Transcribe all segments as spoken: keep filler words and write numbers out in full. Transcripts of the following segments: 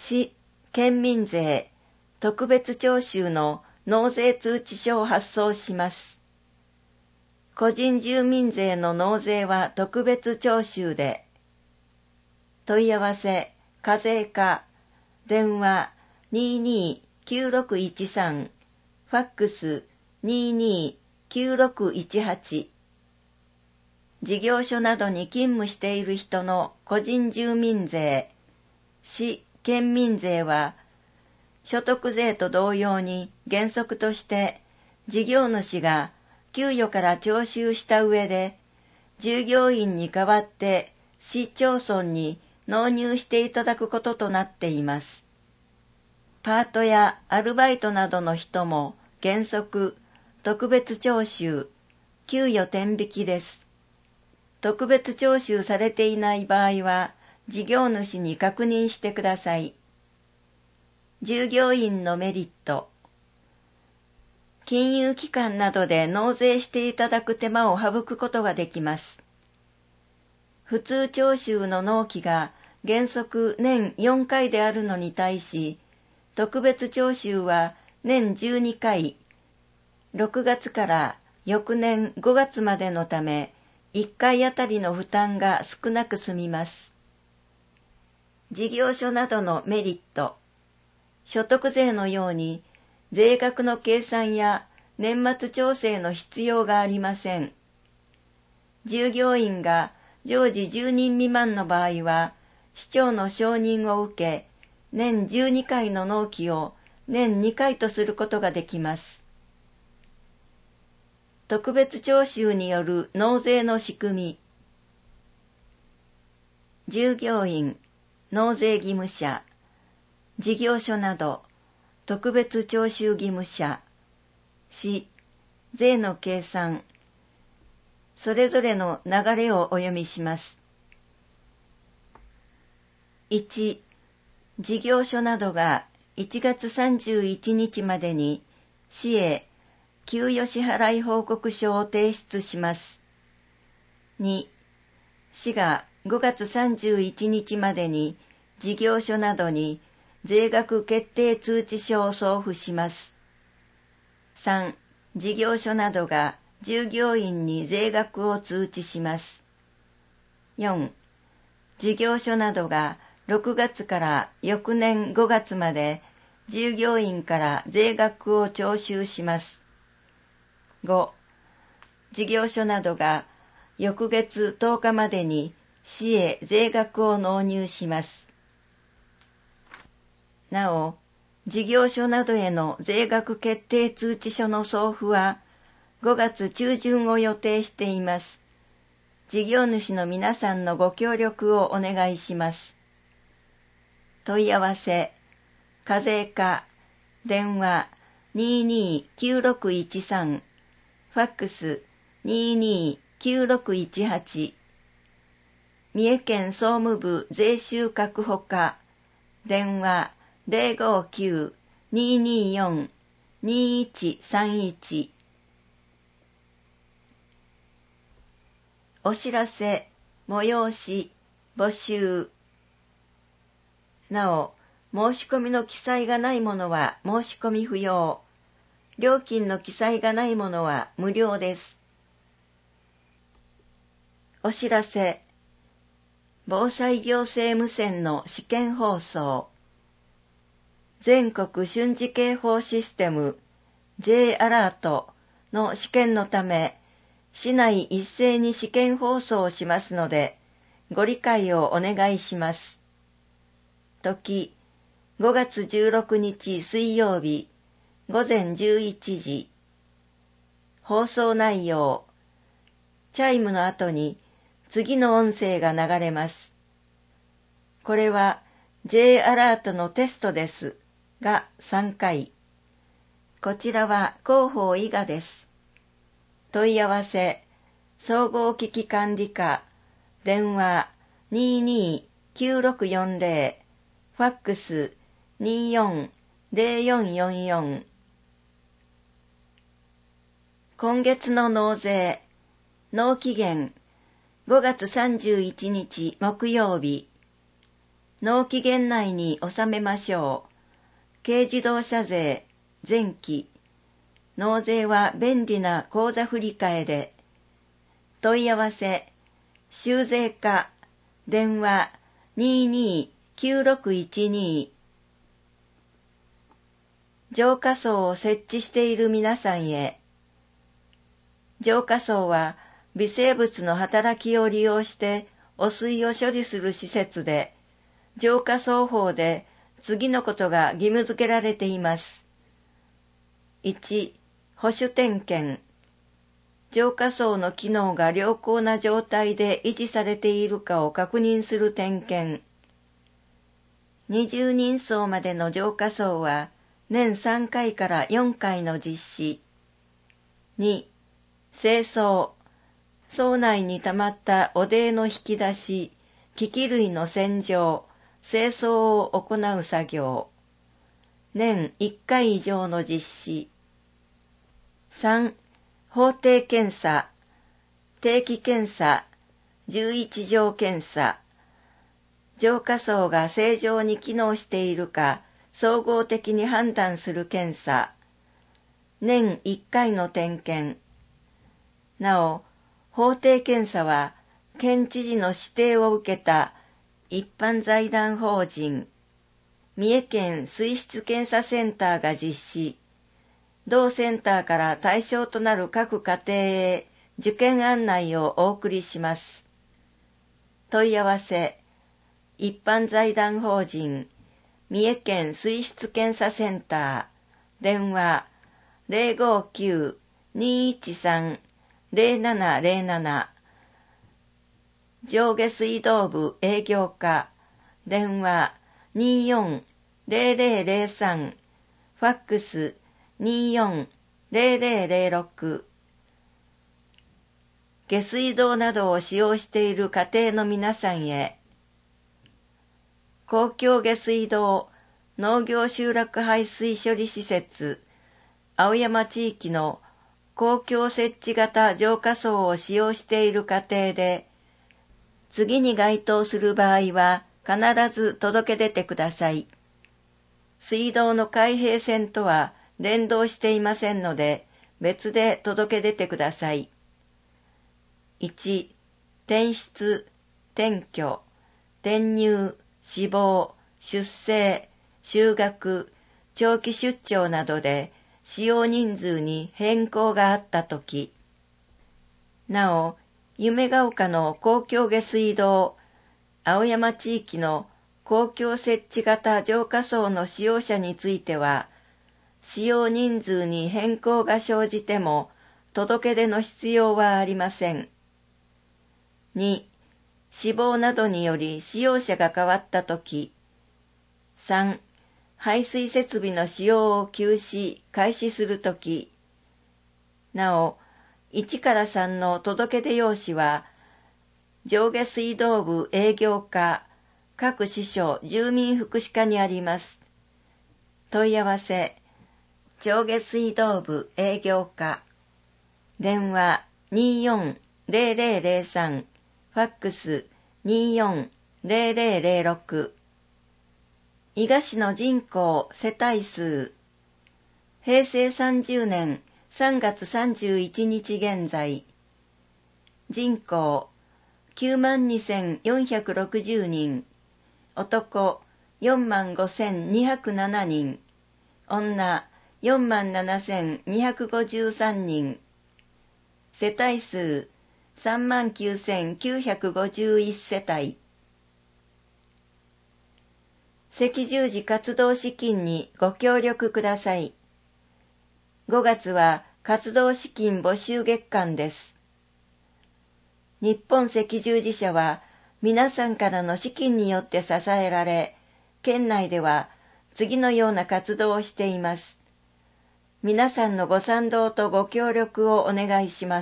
市、県民税、特別徴収の納税通知書を発送します。個人住民税の納税は特別徴収で、問い合わせ、課税課、電話 にーにーきゅうろくいちさん、ファックス にーにーきゅうろくいちはち。事業所などに勤務している人の個人住民税、市、県民税は、所得税と同様に原則として事業主が給与から徴収した上で、従業員に代わって市町村に納入していただくこととなっています。パートやアルバイトなどの人も原則特別徴収、給与天引きです。特別徴収されていない場合は事業主に確認してください。従業員のメリット。金融機関などで納税していただく手間を省くことができます。普通徴収の納期が原則年よんかいであるのに対し、特別徴収は年じゅうにかい、ろくがつから翌年ごがつまでのため、いっかいあたりの負担が少なく済みます。事業所などのメリット。所得税のように、税額の計算や年末調整の必要がありません。従業員が常時じゅうにん未満の場合は、市長の承認を受け、年じゅうにかいの納期を年にかいとすることができます。特別徴収による納税の仕組み。従業員、納税義務者、事業所など、特別徴収義務者、市、税の計算、それぞれの流れをお読みします。いち、事業所などがいちがつさんじゅういちにちまでに市へ給与支払い報告書を提出します。に、市がごがつさんじゅういちにちまでに事業所などに税額決定通知書を送付します。さん、事業所などが従業員に税額を通知します。よん、事業所などがろくがつから翌年ごがつまで従業員から税額を徴収します。ご、事業所などが翌月とおかまでに市へ税額を納入します。なお、事業所などへの税額決定通知書の送付はごがつちゅうじゅんを予定しています。事業主の皆さんのご協力をお願いします。問い合わせ、課税課、電話 にーにーきゅうろくいちさん、ファックス にーにーきゅうろくいちはち、三重県総務部税収確保課、電話 ゼロごきゅう にーにーよん にーいちさんいち。お知らせ、催し、募集。なお、申し込みの記載がないものは申し込み不要。料金の記載がないものは無料です。お知らせ、防災行政無線の試験放送。全国瞬時警報システム J アラートの試験のため、市内一斉に試験放送をしますので、ご理解をお願いします。時、ごがつじゅうろくにち水曜日、ごぜんじゅういちじ。放送内容。チャイムの後に次の音声が流れます。これは J アラートのテストですがさんかい。こちらは広報伊賀です。問い合わせ、総合危機管理課、電話 にーにーきゅうろくよんゼロ、ファックス にーよんゼロよんよんよん。今月の納税、納期限ごがつさんじゅういちにち木曜日。 納期限内に納めましょう。軽自動車税、前期。納税は便利な口座振替で。問い合わせ、修税課、電話 にーにーきゅうろくいちに。浄化槽を設置している皆さんへ。浄化槽は微生物の働きを利用して汚水を処理する施設で、浄化槽法で次のことが義務付けられています。いち、保守点検。浄化槽の機能が良好な状態で維持されているかを確認する点検。にじゅうにん層までの浄化槽は年さんかいからよんかいの実施。に、清掃。槽内に溜まった汚泥の引き出し、機器類の洗浄、清掃を行う作業。年いっかい以上の実施。さん、法定検査、定期検査、じゅういち条検査。浄化槽が正常に機能しているか、総合的に判断する検査。年いっかいの点検。なお、法定検査は、県知事の指定を受けた一般財団法人、三重県水質検査センターが実施。同センターから対象となる各家庭へ受験案内をお送りします。問い合わせ、一般財団法人、三重県水質検査センター、電話 ゼロごきゅう にーいちさん ゼロななゼロなな。上下水道部営業課、電話 にーよん ゼロゼロゼロさん、ファックス にーよん ゼロゼロゼロろく。下水道などを使用している家庭の皆さんへ。公共下水道農業集落排水処理施設、青山地域の公共設置型浄化槽を使用している家庭で、次に該当する場合は必ず届け出てください。水道の開閉線とは連動していませんので、別で届け出てください。いち、転出、転居、転入、死亡、出生、就学、長期出張などで使用人数に変更があったとき。なお、夢ヶ丘の公共下水道、青山地域の公共設置型浄化槽の使用者については、使用人数に変更が生じても届け出の必要はありません。に、死亡などにより使用者が変わったとき。さん、排水設備の使用を休止、開始するとき。なお、いちからさんの届け出用紙は、上下水道部営業課、各支所住民福祉課にあります。問い合わせ、上下水道部営業課、電話 にーよん ゼロゼロゼロさん、ファックス にーよん ゼロゼロゼロろく。伊賀市の人口世帯数、へいせいさんじゅうねんさんがつさんじゅういちにち現在、人口きゅうまんにせんよんひゃくろくじゅうにん、男よんまんごせんにひゃくななにん、女よんまんななせんにひゃくごじゅうさんにん、世帯数さんまんきゅうせんきゅうひゃくごじゅういち世帯。赤十字活動資金にご協力ください。ごがつは活動資金募集月間です。日本赤十字社は皆さんからの資金によって支えられ、県内では次のような活動をしています。皆さんのご賛同とご協力をお願いします。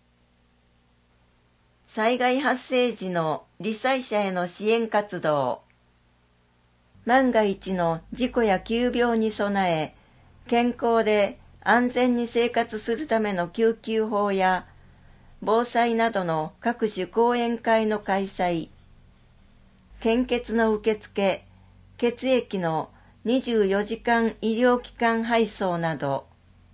災害発生時の罹災者への支援活動。万が一の事故や急病に備え、健康で安全に生活するための救急法や、防災などの各種講演会の開催。 献血の受付、血液のにじゅうよじかん医療機関配送など、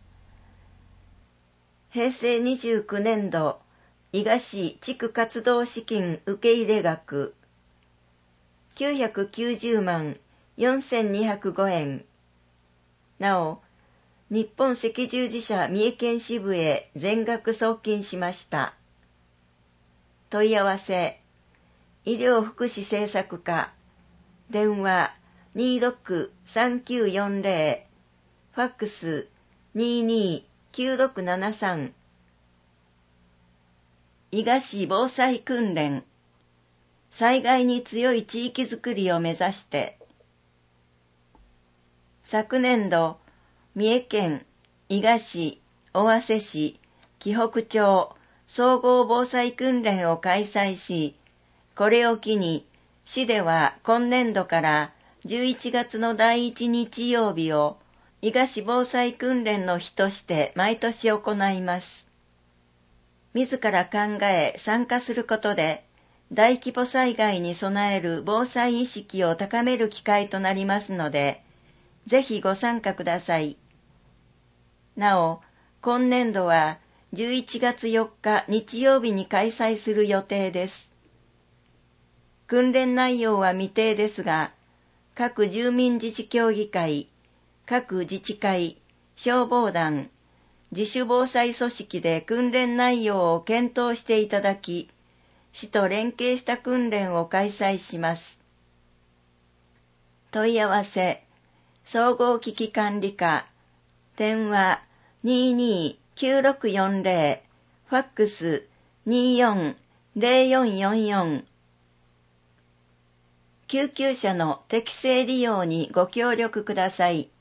へいせいにじゅうきゅうねんど、伊賀市地区活動資金受け入れ額、きゅうひゃくきゅうじゅうまんよんせんにひゃくごえん。なお、日本赤十字社三重県支部へ全額送金しました。問い合わせ、医療福祉政策課、電話 にーろくさんきゅうよんぜろ、ファックス にーにーきゅうろくななさん。伊賀市防災訓練、災害に強い地域づくりを目指して、昨年度、三重県、伊賀市、尾鷲市、紀北町、総合防災訓練を開催し、これを機に、市では今年度からじゅういちがつのだいいち日曜日を、伊賀市防災訓練の日として毎年行います。自ら考え参加することで、大規模災害に備える防災意識を高める機会となりますので、ぜひご参加ください。なお、今年度はじゅういちがつよっか日曜日に開催する予定です。訓練内容は未定ですが、各住民自治協議会、各自治会、消防団、自主防災組織で訓練内容を検討していただき、市と連携した訓練を開催します。問い合わせ、総合危機管理課、電話 にーにーきゅうろくよんぜろ、ファックス にーよんぜろよんよんよん。救急車の適正利用にご協力ください。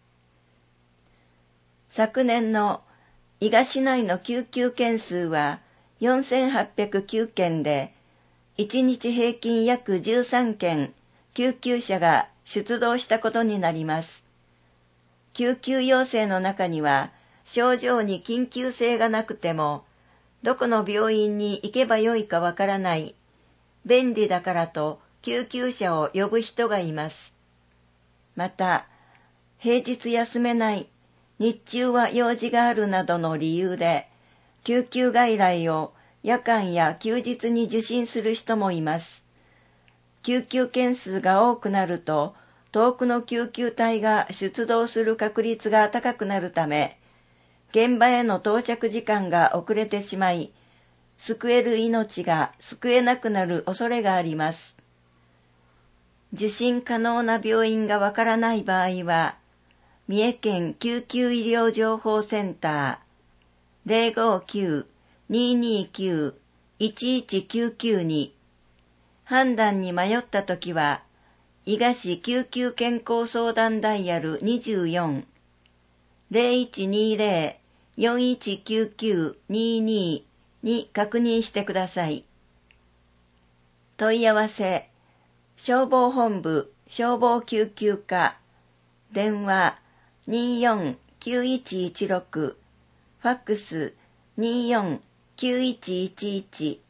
昨年の伊賀市内の救急件数はよんせんはっぴゃくきゅうけんで、いちにち平均約じゅうさんけん救急車が出動したことになります。救急要請の中には症状に緊急性がなくても、どこの病院に行けばよいかわからない、便利だからと救急車を呼ぶ人がいます。また、平日休めない、日中は用事があるなどの理由で、救急外来を夜間や休日に受診する人もいます。救急件数が多くなると、遠くの救急隊が出動する確率が高くなるため、現場への到着時間が遅れてしまい、救える命が救えなくなる恐れがあります。受診可能な病院がわからない場合は、三重県救急医療情報センター ゼロごきゅう にーにーきゅう いちいちきゅうきゅう に、判断に迷ったときは、伊賀市救急健康相談ダイヤルにじゅうよん ゼロいちにーぜろ よんいちきゅうきゅう にーにー に確認してください。問い合わせ、消防本部消防救急課、電話 にーよんきゅういちいちろく、ファックス にーよんきゅういちいちいち。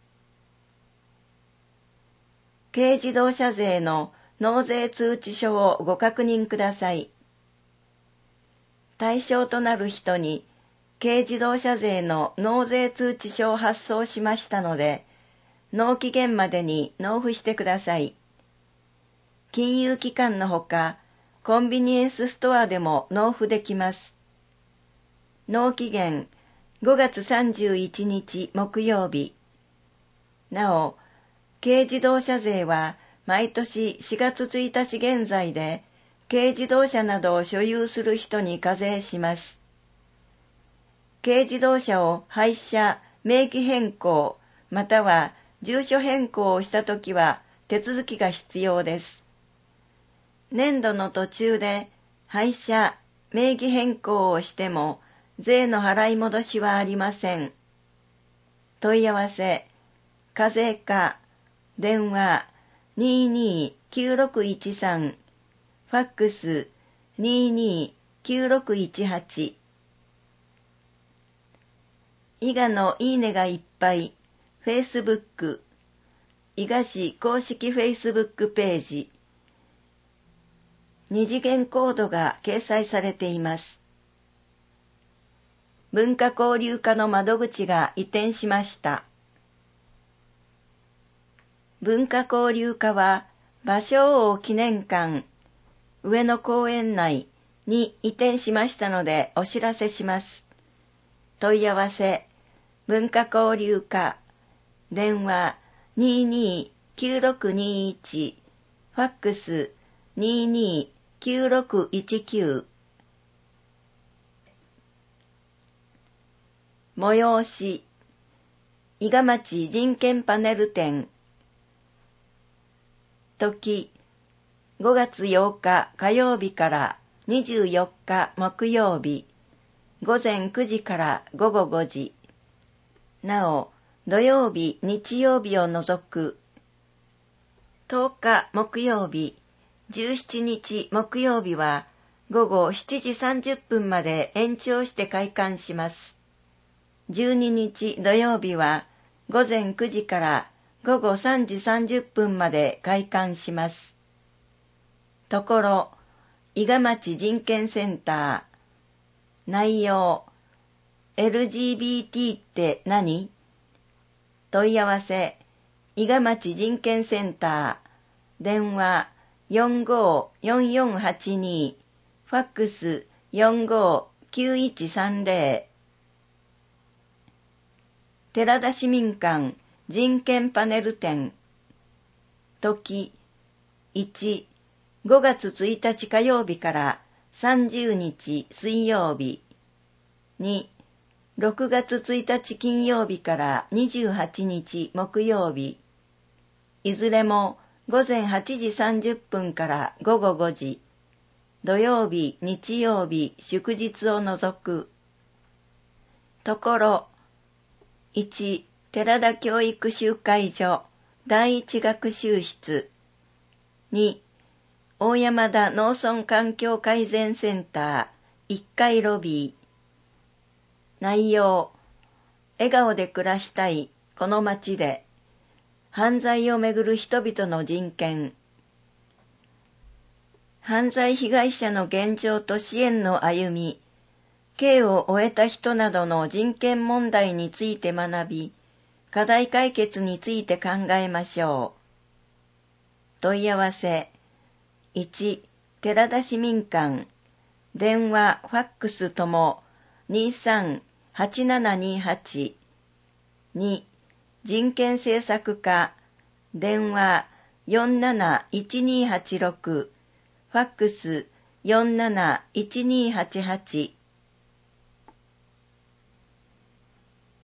軽自動車税の納税通知書をご確認ください。対象となる人に軽自動車税の納税通知書を発送しましたので、納期限までに納付してください。金融機関のほか、コンビニエンスストアでも納付できます。納期限ごがつさんじゅういちにち木曜日。なお、軽自動車税は毎年しがつついたち現在で、軽自動車などを所有する人に課税します。軽自動車を廃車、名義変更、または住所変更をしたときは手続きが必要です。年度の途中で廃車、名義変更をしても税の払い戻しはありません。問い合わせ、課税課、電話 にーにーきゅうろくいちさん、ファックス にーにーきゅうろくいちはち。伊賀のいいねがいっぱい、フェイスブック、 伊賀市公式 Facebook ページ、二次元コードが掲載されています。文化交流課の窓口が移転しました。文化交流課は、芭蕉王記念館、上野公園内に移転しましたのでお知らせします。問い合わせ、文化交流課、電話 にーにーきゅうろくにいち、ファックス にーにーきゅうろくいちきゅう。催し、伊賀町人権パネル展。時、ごがつようか火曜日からにじゅうよっか木曜日、ごぜんくじからごごごじ。なお、土曜日、日曜日を除く、とおか木曜日、じゅうしちにち木曜日はごごしちじさんじゅっぷんまで延長して開館します。じゅうににち土曜日はごぜんくじからごごさんじさんじゅっぷんまで開館します。ところ、伊賀町人権センター。内容、エルジービーティー って何？問い合わせ、伊賀町人権センター。電話、よんごーよんよんはちに、ファックス よんごーきゅういちさんぜろ。寺田市民館人権パネル展。時、いち、ごがつついたち火曜日からさんじゅうにち水曜日。に、ろくがつついたち金曜日からにじゅうはちにち木曜日。いずれもごぜんはちじさんじゅっぷんからごごごじ。土曜日、日曜日、祝日を除く。ところ、いち、寺田教育集会所第一学習室。に、大山田農村環境改善センターいっかいロビー。内容、笑顔で暮らしたいこの街で、犯罪をめぐる人々の人権。犯罪被害者の現状と支援の歩み、刑を終えた人などの人権問題について学び、課題解決について考えましょう。問い合わせ、いち、寺田市民館、電話、ファックスともにさんはちななにはち。に、人権政策課、電話よんなないちにはちろく、ファックスよんなないちにはちはち。